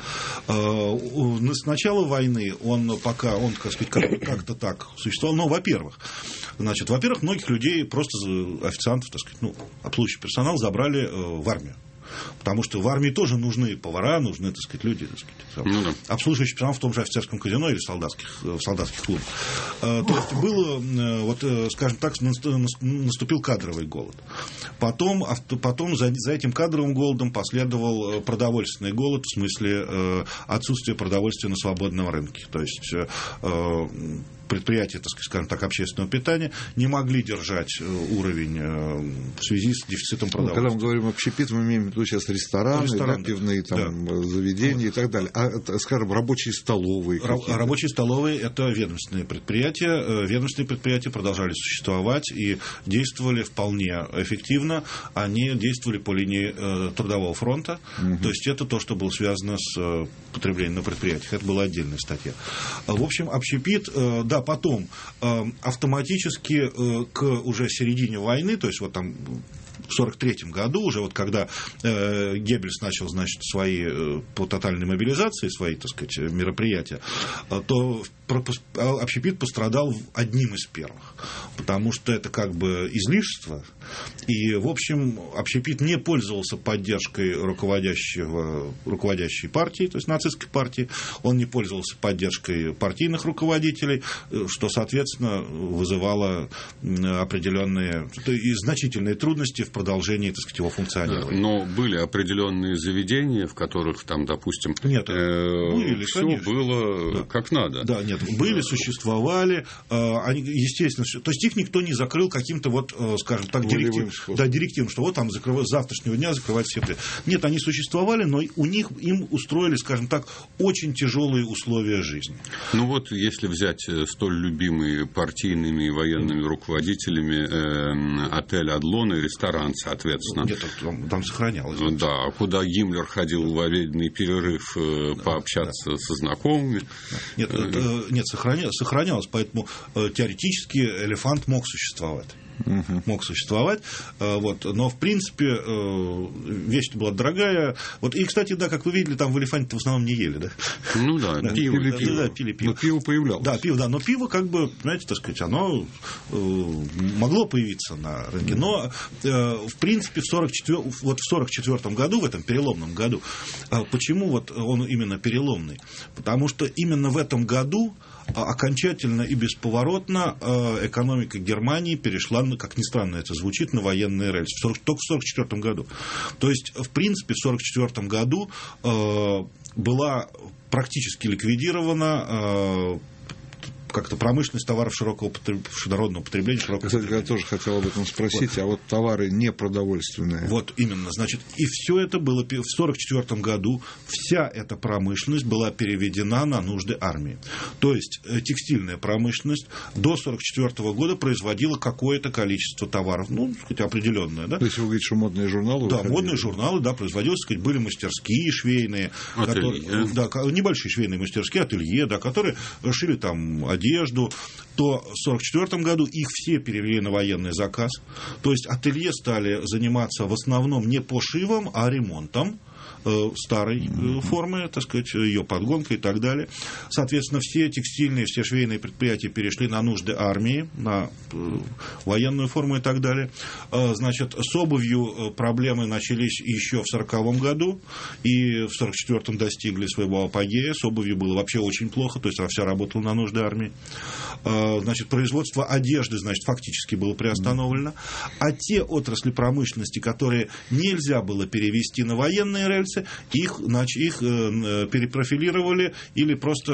С начала войны он пока, он, так сказать, как-то так существовал. Но, во-первых, значит, во-первых, многих людей просто официантов, так сказать, ну, обслуживающий персонал забрали э, в армию. Потому что в армии тоже нужны повара, нужны, так сказать, люди, так сказать, ну, да. обслуживающий персонал в том же офицерском казино или в солдатских, в солдатских клубах. Э, то есть было, э, вот, э, скажем так, наступил кадровый голод. Потом, потом за, за этим кадровым голодом последовал продовольственный голод, в смысле э, отсутствие продовольствия на свободном рынке. То есть э, предприятия, так сказать, скажем так, общественного питания не могли держать уровень в связи с дефицитом продовольствия. Когда мы говорим общепит, мы имеем в виду сейчас рестораны, Ресторан, да, пивные там, да. заведения и так далее. А, скажем, рабочие столовые. Ра- рабочие столовые – это ведомственные предприятия. Ведомственные предприятия продолжали существовать и действовали вполне эффективно. Они действовали по линии э, трудового фронта. Угу. То есть это то, что было связано с э, потреблением на предприятиях. Это была отдельная статья. В общем, общепит, э, да, потом э, автоматически э, к уже середине войны, то есть вот там в сорок третьем году, уже вот когда э, Геббельс начал, значит, свои э, по тотальной мобилизации, свои, так сказать, мероприятия, э, то общепит пострадал одним из первых, потому что это как бы излишество, и, в общем, общепит не пользовался поддержкой руководящего, руководящей партии, то есть нацистской партии, он не пользовался поддержкой партийных руководителей, что, соответственно, вызывало определенные и значительные трудности в продолжении, так сказать, его функционирования. Но были определенные заведения, в которых там, допустим, нет, э, были, все конечно. было да. как надо. Да, нет, были, существовали, э, они, естественно, то есть их никто не закрыл каким-то вот, э, скажем так, директив, да, директивом, что вот там закрывать, с завтрашнего дня закрывать все. Нет, они существовали, но у них им устроили, скажем так, очень тяжелые условия жизни. Ну вот, если взять столь любимые партийными и военными руководителями э, отель «Адлон» и ресторан, соответственно. Нет, там, там сохранялось. Да, куда Гиммлер ходил в обеденный перерыв э, да, пообщаться да. со знакомыми. Нет, это, нет сохранялось, сохранялось, поэтому э, теоретически «Элефант» мог существовать. Uh-huh. мог существовать, вот, но в принципе вещь была дорогая. Вот, и, кстати, да, как вы видели, там в «Элефанте» в основном не ели, да? Ну да, да пиво, пили, пиво. Да, пили пиво. Но пиво появлялось. Да, пиво, да, но пиво, как бы, знаете, так сказать, оно могло появиться на рынке, но в принципе в сорок четвёртом, вот в сорок четвёртом году, в этом переломном году, почему вот он именно переломный? Потому что именно в этом году окончательно и бесповоротно экономика Германии перешла, как ни странно это звучит, на военные рельсы. Только в сорок четвёртом году. То есть, в принципе, в сорок четвёртом году была практически ликвидирована как-то промышленность товаров широкого потреб... народного потребления. Кстати, я тоже хотел об этом спросить, вот. А вот товары непродовольственные. Вот именно, значит, и все это было в сорок четвёртом году, вся эта промышленность была переведена на нужды армии. То есть текстильная промышленность до сорок четвёртого года производила какое-то количество товаров, ну, так сказать, определенное, да? То есть вы говорите, что модные журналы? Да, выходили? Модные журналы, да, производились, так сказать, были мастерские швейные, которые, да, небольшие швейные мастерские, ателье, да, которые шили там одежду, то в сорок четвёртом году их все перевели на военный заказ. То есть ателье стали заниматься в основном не пошивом, а ремонтом. старой формы, так сказать, ее подгонка и так далее. Соответственно, все текстильные, все швейные предприятия перешли на нужды армии, на военную форму и так далее. Значит, с обувью проблемы начались еще в сороковом году, и в сорок четвёртом достигли своего апогея. С обувью было вообще очень плохо, то есть она вся работала на нужды армии. Значит, производство одежды, значит, фактически было приостановлено. А те отрасли промышленности, которые нельзя было перевести на военные рельсы, их, значит, их перепрофилировали или просто,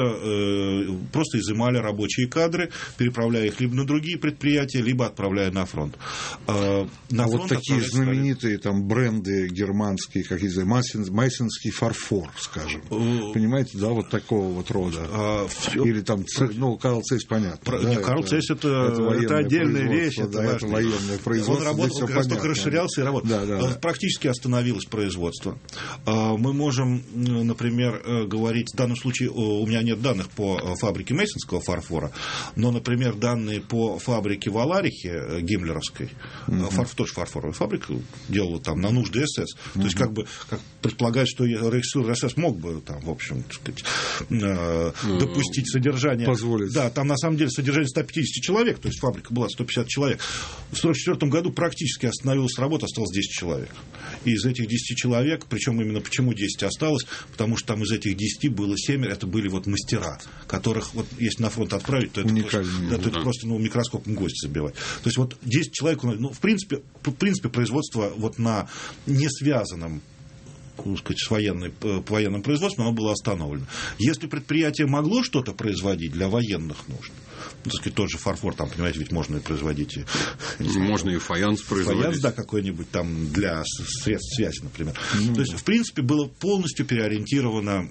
просто изымали рабочие кадры, переправляя их либо на другие предприятия, либо отправляя на фронт. На а вот такие знаменитые там бренды германские, как я знаю, майсенский фарфор, скажем. Понимаете, да, вот такого вот рода. А, или там, ну, Карл Цейс, понятно. Про, да, не, Карл это, Цейс это, это, это отдельная вещь. Это, да, это военное производство. Он работал, он как раз только расширялся и работал. Да, да, да. Практически остановилось производство. Мы можем, например, говорить, в данном случае у меня нет данных по фабрике мейсонского фарфора, но, например, данные по фабрике в Аларихе, гиммлеровской, uh-huh. фарф, тоже фарфоровая фабрика, делала там на нужды эс эс. Uh-huh. То есть, как бы, как предполагать, что Рейхсфюрер эс эс мог бы там, в общем, так сказать, uh-huh. допустить содержание. Позволить. Да, там на самом деле содержание сто пятьдесят человек, то есть фабрика была сто пятьдесят человек. В сорок четвёртом году практически остановилась работа, осталось десять человек. И из этих десяти человек, причем именно почему десять осталось, потому что там из этих десяти было семь, это были вот мастера, которых вот если на фронт отправить, то это просто, да, то это просто ну, микроскопом гвоздь забивать. То есть вот десять человек, ну, в принципе, в принципе производство вот на не связанном, так сказать, с военной, по военным производством, оно было остановлено. Если предприятие могло что-то производить для военных нужд, ну, так сказать, тот же фарфор, там, понимаете, ведь можно и производить. Можно и фаянс производить. Фаянс, да, какой-нибудь там для средств связи, например. Mm-hmm. То есть, в принципе, было полностью переориентировано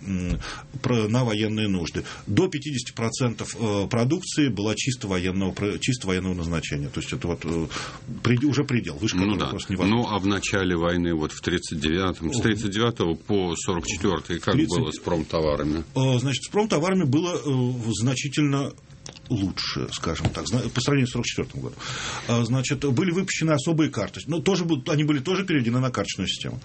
на военные нужды. До пятьдесят процентов продукции была чисто военного, чисто военного назначения. То есть, это вот уже предел, выше которого ну, да. просто невозможно. Ну, а в начале войны, вот в тридцать девятом, с тридцать девятого по сорок четвёртый, как тридцать было с промтоварами? Значит, с промтоварами было значительно лучше, скажем так, по сравнению с сорок четвёртым годом. Значит, были выпущены особые карточки. Ну, тоже, они были тоже переведены на карточную систему.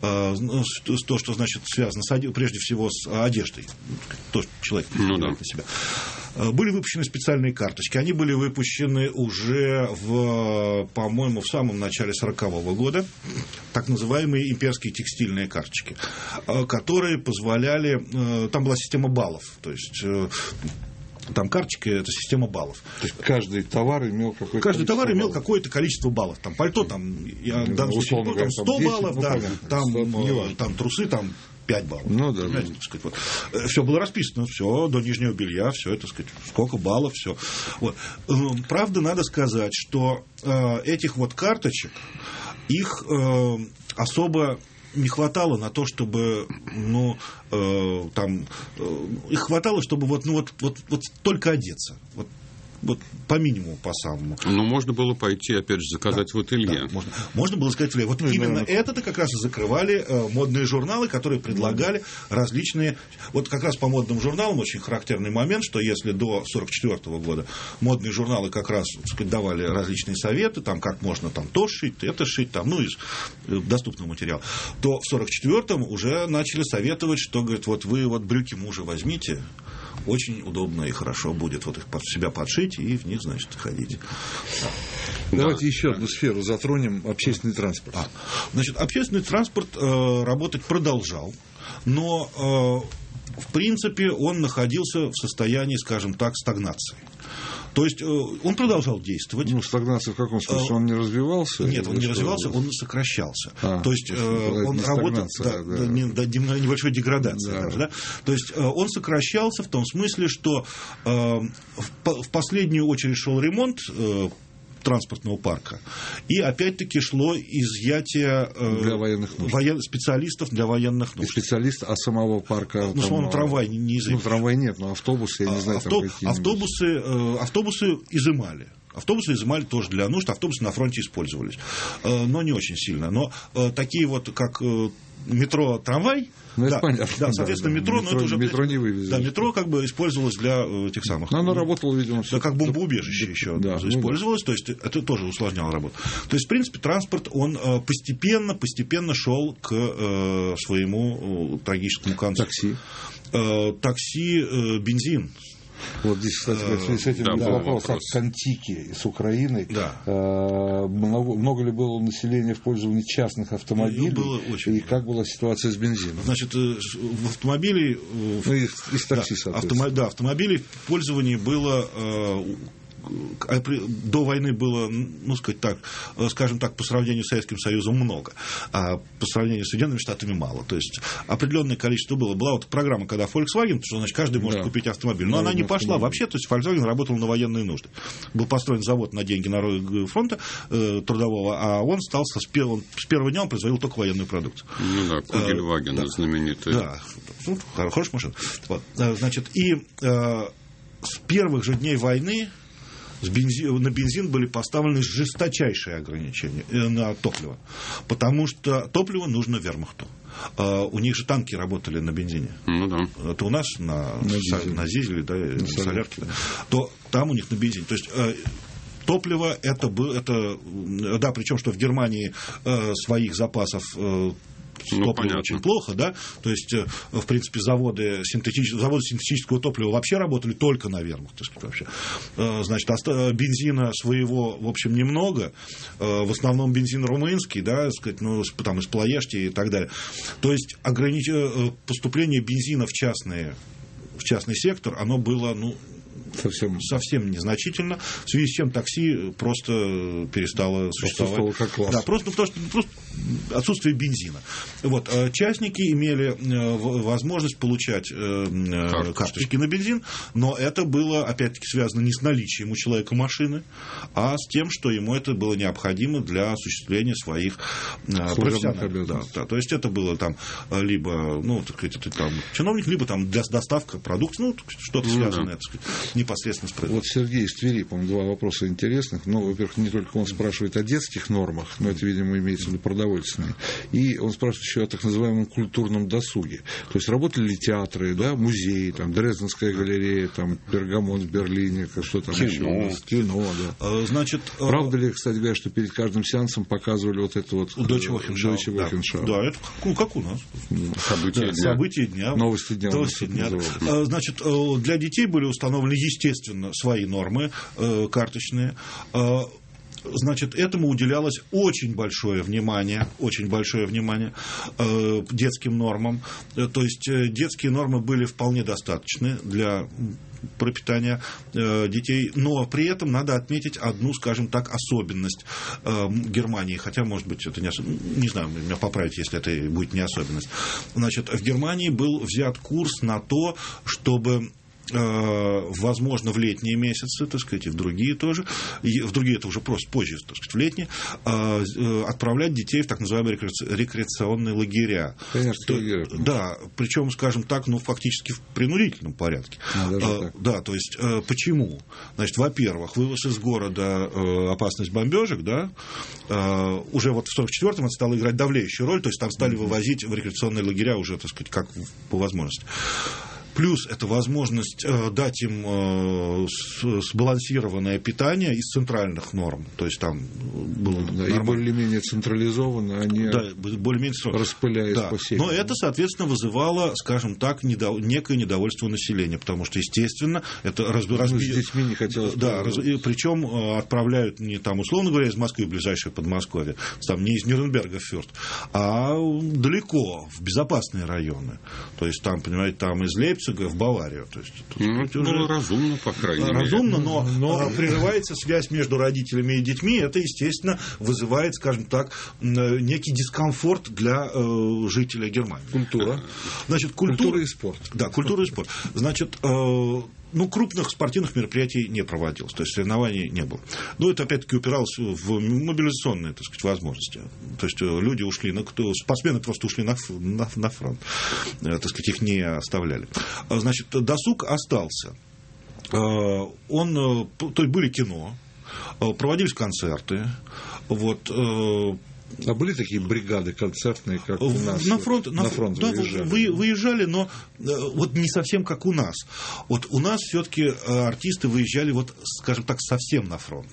То, что, значит, связано с, прежде всего с одеждой. То, что человек ну, да. на себя. Были выпущены специальные карточки. Они были выпущены уже, в, по-моему, в самом начале сорокового года. Так называемые имперские текстильные карточки, которые позволяли... Там была система баллов. То есть... Там карточка – это система баллов. То есть каждый товар имел какое-то Каждый товар имел баллов. какое-то количество баллов. Там пальто, там, я в данном случае, условно, там сто десять, баллов, ну, да, понятно, там, сто, там трусы, там пять баллов. Ну, да, да. Вот. Все было расписано, все до нижнего белья, все это, сказать, сколько баллов, все. Вот. Правда, надо сказать, что э, этих вот карточек, их э, особо не хватало на то, чтобы, ну, э, там, э, их хватало, чтобы вот, ну, вот, вот, вот только одеться. Вот, вот по минимуму, по самому. Но можно было пойти, опять же, заказать да, в ателье. Да, можно, можно было заказать в ателье. Вот ну, именно наверное... это-то как раз и закрывали э, модные журналы, которые предлагали mm-hmm. различные... Вот как раз по модным журналам очень характерный момент, что если до сорок четвёртого года модные журналы как раз, так сказать, давали различные советы, там, как можно там то шить, это шить, там, ну, из э, доступного материала, то в сорок четвёртом уже начали советовать, что, говорит, вот вы вот брюки мужа возьмите, очень удобно и хорошо будет вот их под себя подшить и в них, значит, ходить. Давайте да. еще одну сферу затронем, общественный транспорт. А, значит, общественный транспорт э, работать продолжал, но, э, в принципе, он находился в состоянии, скажем так, стагнации. То есть он продолжал действовать. Ну, стагнация в каком смысле? Он не развивался? Нет, он не развивался, он сокращался. А, то есть он работал да, да. до небольшой деградации. Да. Даже, да? То есть он сокращался в том смысле, что в последнюю очередь шел ремонт транспортного парка. И опять-таки шло изъятие для военных нужд. Воен... специалистов для военных нужд. И специалист, а самого парка... Ну, там, трамвай не изъяли. Ну, трамвай нет, но автобусы, я не знаю, Авто... там какие-нибудь. Автобусы, автобусы изымали. Автобусы изымали тоже для нужд, автобусы на фронте использовались, но не очень сильно. Но такие вот, как метро, трамвай, ну, да, понятно, да, соответственно, да, метро, метро, но это уже... Метро не вывезли. Да, метро как бы использовалось для этих самых... Но оно работало, видимо... Да, как бомбоубежище да, еще да, использовалось, ну, да. То есть это тоже усложняло работу. То есть, в принципе, транспорт, он постепенно, постепенно шел к э, своему э, трагическому концу. Такси? Э, такси, э, бензин. Вот здесь, кстати, в связи с этим да, да, вопрос, вопрос к Антике с Украиной. Да. Много, много ли было населения в пользовании частных автомобилей? Было очень. И как была ситуация с бензином? Значит, в автомобиле... Ну, из, из такси, да, автомо, да, автомобилей в пользовании было... До войны было, ну, сказать так, скажем так, по сравнению с Советским Союзом много, а по сравнению с Соединенными Штатами мало. То есть определенное количество было. Была вот программа, когда Volkswagen, что значит каждый может да. купить автомобиль. Но да, она не пошла автомобиль. Вообще. То есть Volkswagen работал на военные нужды. Был построен завод на деньги Народного фронта э, трудового, а он стал со, с, первого, с первого дня он производил только военную продукцию. Ну да, Кугельваген, да. знаменитый. Да, ну, хорошая машина. Вот. Значит, и э, с первых же дней войны С бензин, на бензин были поставлены жесточайшие ограничения на топливо, потому что топливо нужно вермахту. У них же танки работали на бензине. Ну да. Это у нас на, на, дизеле. на дизеле, да, на, на солярке, да. То там у них на бензине. То есть топливо это было, это, да, причем что в Германии своих запасов ну, топлива понятно. Очень плохо, да, то есть, в принципе, заводы, синтетического, заводы синтетического топлива вообще работали только на вермахт, так сказать, вообще. Значит, бензина своего, в общем, немного, в основном бензин румынский, да, так сказать, ну, там, из Плоешти и так далее. То есть, огранич... поступление бензина в, частные, в частный сектор, оно было, ну, Совсем. совсем незначительно, в связи с чем такси просто перестало существовать. Как класс. Да, просто, потому что просто отсутствие бензина. Вот, частники имели возможность получать карточки. карточки на бензин, но это было, опять-таки, связано не с наличием у человека машины, а с тем, что ему это было необходимо для осуществления своих профессиональных. Да, да, то есть это было там либо, ну, так сказать, это, там, чиновник, либо там для доставка продукции, ну, что-то связанное, так сказать, непосредственно с производством. Вот Сергей из Твери, по-моему, два вопроса интересных. Ну, во-первых, не только он спрашивает о детских нормах, но это, видимо, имеется в виду продовольственные. И он спрашивает еще о так называемом культурном досуге. То есть работали ли театры, да, музеи, там, Дрезденская галерея, там, Пергамон в Берлине, что там кино. еще? Кино, да. Значит, правда ли, кстати говоря, что перед каждым сеансом показывали вот это вот Deutsche Wochenschau? Да, это как, как у нас. События да, дня. События дня. Новости дня. Новости дня. Значит, для детей были установлены, естественно, свои нормы э, карточные. Э, значит, этому уделялось очень большое внимание, очень большое внимание э, детским нормам. Э, то есть э, детские нормы были вполне достаточны для пропитания э, детей, но при этом надо отметить одну, скажем так, особенность э, Германии, хотя, может быть, это не особенность, не знаю, меня поправить, если это будет не особенность. Значит, в Германии был взят курс на то, чтобы возможно, в летние месяцы, так сказать, и в другие тоже, и в другие это уже просто позже, так сказать, в летние, отправлять детей в так называемые рекреационные лагеря. Конечно, то, лагеря. Да, причем, скажем так, ну, фактически в принудительном порядке. А, а, да, то есть, почему? Значит, во-первых, вывоз из города, опасность бомбежек, да, уже вот в сорок четвёртом это стало играть давлеющую роль, то есть там стали вывозить в рекреационные лагеря уже, так сказать, как по возможности. Плюс это возможность э, дать им э, с, сбалансированное питание из центральных норм. То есть там было да, и более-менее централизованно, они да, более-менее распыляясь да. по сети. Но это, соответственно, вызывало, скажем так, недо... некое недовольство населения, потому что, естественно, это разби... ну, разби... с детьми не хотелось. Да, раз... причем э, отправляют не там, условно говоря, из Москвы в ближайшее Подмосковье, там не из Нюрнберга в Фюрт, а далеко, в безопасные районы. То есть там, понимаете, там из Лейпцига в Баварию. То есть, ну, это уже было разумно, по крайней мере. Разумно, но, но прерывается связь между родителями и детьми. Это, естественно, вызывает, скажем так, некий дискомфорт для э, жителя Германии. Культура. Значит, культура, культура и спорт. Да, культура и спорт. Значит, э, ну, крупных спортивных мероприятий не проводилось, то есть соревнований не было. Но это, опять-таки, упиралось в мобилизационные, так сказать, возможности. То есть люди ушли, на, спортсмены просто ушли на, на, на фронт, так сказать, их не оставляли. Значит, досуг остался. Он, то есть были кино, проводились концерты. Вот, а были такие бригады концертные, как у нас? На фронт, на, на фронт да, выезжали. Вы, выезжали, но вот не совсем как у нас. Вот у нас все-таки артисты выезжали, вот, скажем так, совсем на фронт.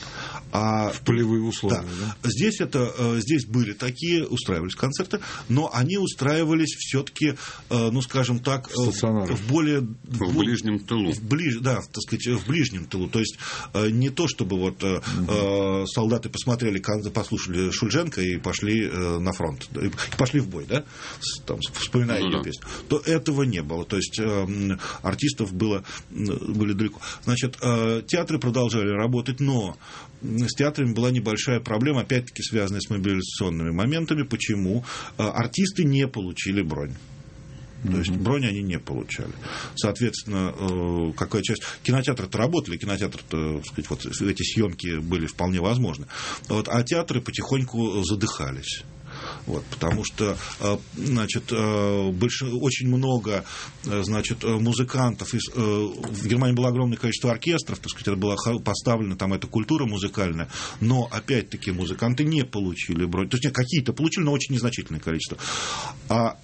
А, в полевые условия. Да. Да? Здесь, это, здесь были такие, устраивались концерты, но они устраивались все-таки, ну, скажем так, в более... В, в ближнем тылу. В ближ, да, так сказать, в ближнем тылу. То есть не то, чтобы вот угу. солдаты посмотрели, послушали Шульженко и пошли на фронт, и пошли в бой, да, там, вспоминая ну, ее да. песню. То этого не было. То есть артистов было, были далеко. Значит, театры продолжали работать, но с театрами была небольшая проблема, опять-таки связанная с мобилизационными моментами. Почему? Артисты не получили бронь. То mm-hmm. есть бронь они не получали. Соответственно, какая часть... Кинотеатры-то работали, кинотеатры-то, так сказать, вот эти съемки были вполне возможны. Вот, а театры потихоньку задыхались. Вот, потому что, значит, больш... очень много, значит, музыкантов. Из... В Германии было огромное количество оркестров, так сказать, это была поставлена там эта культура музыкальная, но, опять-таки, музыканты не получили бронь. То есть, нет, какие-то получили, но очень незначительное количество. А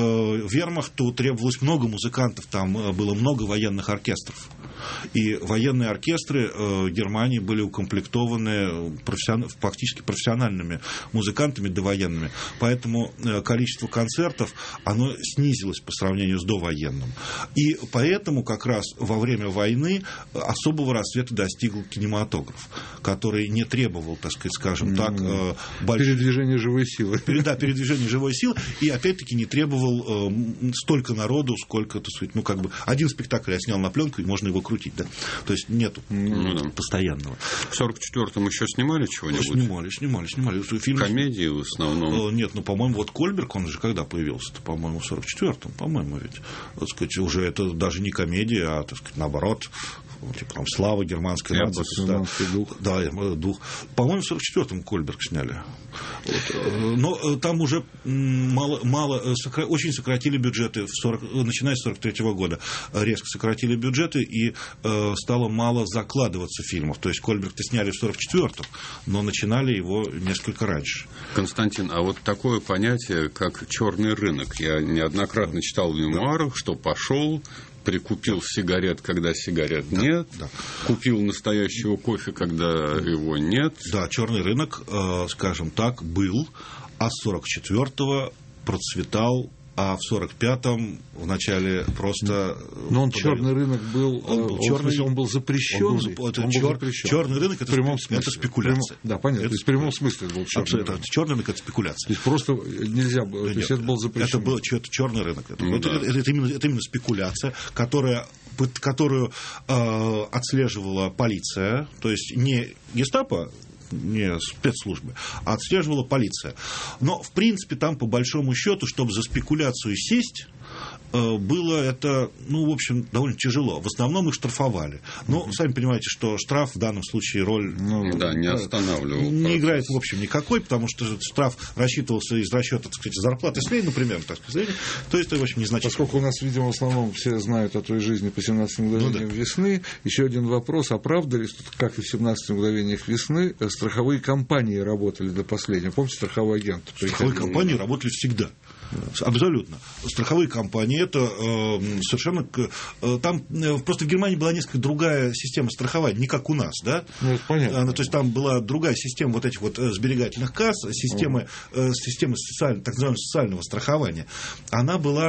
Вермахту требовалось много музыкантов, там было много военных оркестров. И военные оркестры Германии были укомплектованы профессион... фактически профессиональными музыкантами довоенными. Поэтому количество концертов оно снизилось по сравнению с довоенным. И поэтому как раз во время войны особого расцвета достигл кинематограф, который не требовал, так сказать, скажем так, mm-hmm. больш... передвижения живой силы. Да, передвижения живой силы, и опять-таки не требовал столько народу, сколько, так сказать, ну как бы один спектакль я снял на пленку, и можно его крутить, да. То есть нету ну, да. постоянного. В сорок четвёртом еще снимали чего-нибудь? Снимали, снимали, снимали. Фильмы... Комедии в основном? Нет, ну, по-моему, вот Кольберг, он же когда появился-то, по-моему, в сорок четвёртом, по-моему, ведь, так сказать, уже это даже не комедия, а, так сказать, наоборот, типа там «Слава германской нации». Да, дух. Да, дух. По-моему, в сорок четвёртом Кольберг сняли. Вот. Но там уже мало, мало очень сократили бюджеты, в сорок, начиная с сорок третьего года. Резко сократили бюджеты, и э, стало мало закладываться фильмов. То есть Кольберг-то сняли в сорок четвёртом, но начинали его несколько раньше. Константин, а вот такое понятие, как черный рынок. Я неоднократно читал в мемуарах, да. что пошел, прикупил сигарет, когда сигарет да, нет, да. купил настоящего кофе, когда его нет. Да, черный рынок, э, скажем так, был, а с сорок четвёртого процветал, а в сорок пятом в начале просто... Но он подарил. Черный рынок был, он был, черный, он был запрещенный. Он был, это он чер, был запрещен. Черный рынок это, прямом спе, это спекуляция. Прямом, да, понятно. Это, то есть в прямом смысле был черный абсолютно. рынок. Черный рынок это спекуляция. То есть просто нельзя было. То есть это был запрещен. Это был это черный рынок. Это, ну, это, да. это, это, именно, это именно спекуляция, которая, которую э, отслеживала полиция, то есть не гестапо, не спецслужбы, а отслеживала полиция. Но, в принципе, там, по большому счету, чтобы за спекуляцию сесть, было это, ну, в общем, довольно тяжело. В основном их штрафовали. Но, mm-hmm. сами понимаете, что штраф в данном случае роль... Ну, да, не останавливал. Не процесс. Играет, в общем, никакой, потому что штраф рассчитывался из расчета, так сказать, зарплаты СМИ, например, так сказать. То есть, это, в общем, незначительно. Поскольку у нас, видимо, в основном все знают о той жизни по семнадцати мгновениям ну, да. весны, еще один вопрос. А правда ли, что, как и в семнадцати мгновениях весны, страховые компании работали до последнего? Помните, страховой агент? Страховые компании работали всегда. Абсолютно. Страховые компании это э, совершенно э, там э, просто в Германии была несколько другая система страхования, не как у нас, да? Ну, это понятно. Она, то есть там была другая система вот этих вот сберегательных касс, системы, э, системы социаль, так называемого социального страхования. Она была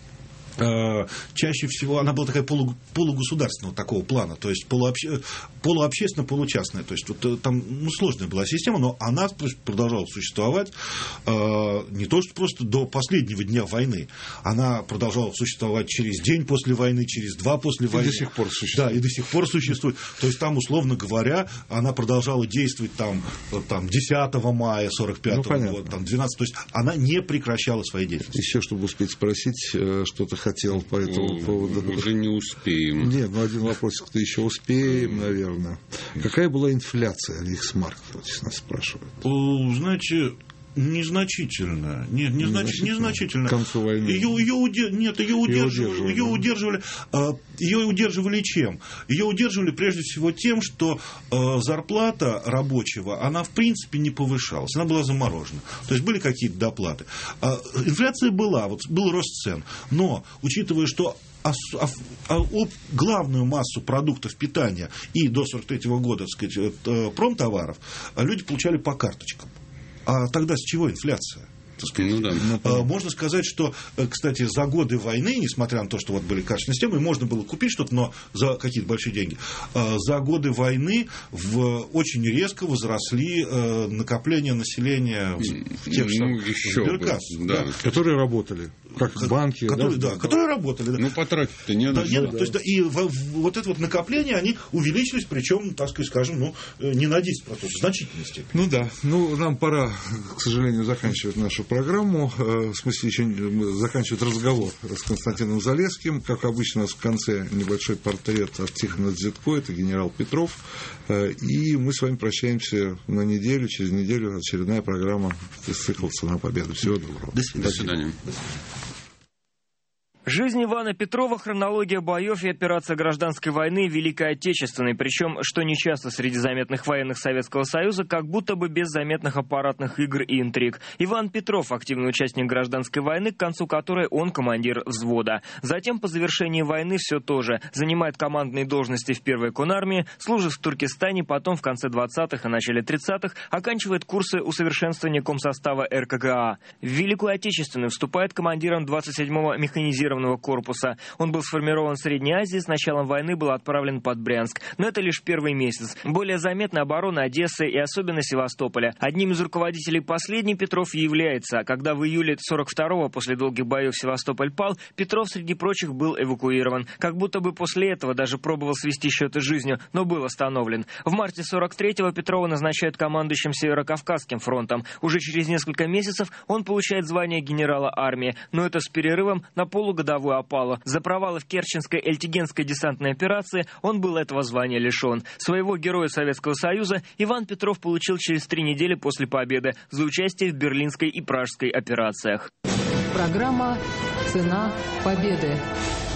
чаще всего она была такая полу, полугосударственного такого плана, то есть полуобще, полуобщественно, получастная. То есть вот, там ну, сложная была система, но она продолжала существовать э, не то что просто до последнего дня войны, она продолжала существовать через день после войны, через два после войны. И до сих пор существует. Да, и до сих пор существует. То есть там, условно говоря, она продолжала действовать там, там десятого мая сорок пятого ну, года, там двенадцатого, то есть она не прекращала своей деятельности. Еще, чтобы успеть спросить, что-то хотел по этому ну, поводу. Уже не успеем. Нет, ну один вопросик-то еще успеем, наверное. Какая была инфляция Рейхсмарка, вот нас спрашивают? Знаете, Незначительно. Нет, не незначительно. незначительно. К концу войны. Ее, ее, удер... Нет, ее удерживали. Ее удерживали, ее удерживали чем? Ее удерживали прежде всего тем, что зарплата рабочего, она в принципе не повышалась. Она была заморожена. То есть были какие-то доплаты. Инфляция была, вот был рост цен. Но, учитывая, что А, а, а главную массу продуктов питания и до сорок третьего года, так сказать, промтоваров люди получали по карточкам. А тогда с чего инфляция? Ну, да. Можно сказать, что, кстати, за годы войны, несмотря на то, что вот были карточные системы, можно было купить что-то, но за какие-то большие деньги, за годы войны в, очень резко возросли накопления населения в тех же самых ну, сберкассах, да. да. которые работали, как банки. Которые, да, да, которые работали. Да. Ну, потратить-то не да, надо. нет, да. То есть, да, и в, в, вот это вот накопление, они увеличились, причем, так сказать, скажем, ну, не на десять процентов, в значительной степени. Ну да, ну нам пора, к сожалению, заканчивать нашу программу, в смысле, еще заканчивать разговор с Константином Залесским. Как обычно, у нас в конце небольшой портрет от Тихона Дзитко, это генерал Петров, и мы с вами прощаемся на неделю, через неделю очередная программа из цикла «Цена победы». Всего доброго. До свидания. До свидания. Жизнь Ивана Петрова, хронология боев и операция гражданской войны Великой Отечественной, причем, что нечасто среди заметных военных Советского Союза, как будто бы без заметных аппаратных игр и интриг. Иван Петров – активный участник гражданской войны, к концу которой он командир взвода. Затем, по завершении войны, все то же. Занимает командные должности в первой конармии, служит в Туркестане, потом в конце двадцатых и начале тридцатых оканчивает курсы усовершенствования комсостава эр ка гэ а. В Великую Отечественную вступает командиром двадцать седьмого механизированного корпуса. Он был сформирован в Средней Азии, с началом войны был отправлен под Брянск. Но это лишь первый месяц. Более заметна оборона Одессы и особенно Севастополя. Одним из руководителей последней Петров и является. Когда в июле сорок второго после долгих боев Севастополь пал, Петров среди прочих был эвакуирован. Как будто бы после этого даже пробовал свести счеты с жизнью, но был остановлен. В марте сорок третьего Петрова назначают командующим Северокавказским фронтом. Уже через несколько месяцев он получает звание генерала армии, но это с перерывом на полугодовую опалу. За провалы в Керченской Эльтигенской десантной операции он был этого звания лишен. Своего Героя Советского Союза Иван Петров получил через три недели после победы за участие в Берлинской и Пражской операциях. Программа «Цена победы».